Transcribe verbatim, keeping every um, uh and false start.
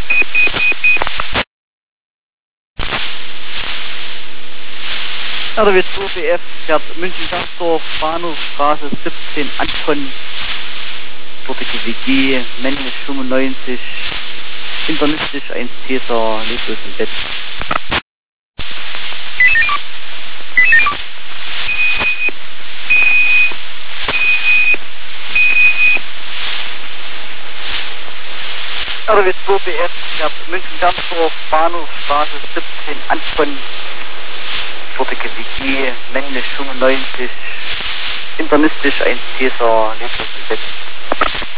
R W zwei B F fährt München-Gersdorf, Bahnhofstraße siebzehn Anton, dortige W G, männlich fünfundneunzig, internistisch eins Cäsar, leblos im Bett. R W zwei B F fährt München-Gersdorf, Bahnhofstraße siebzehn Anton, dortige W G, männlich fünfundneunzig, internistisch eins Cäsar, leblos im Bett.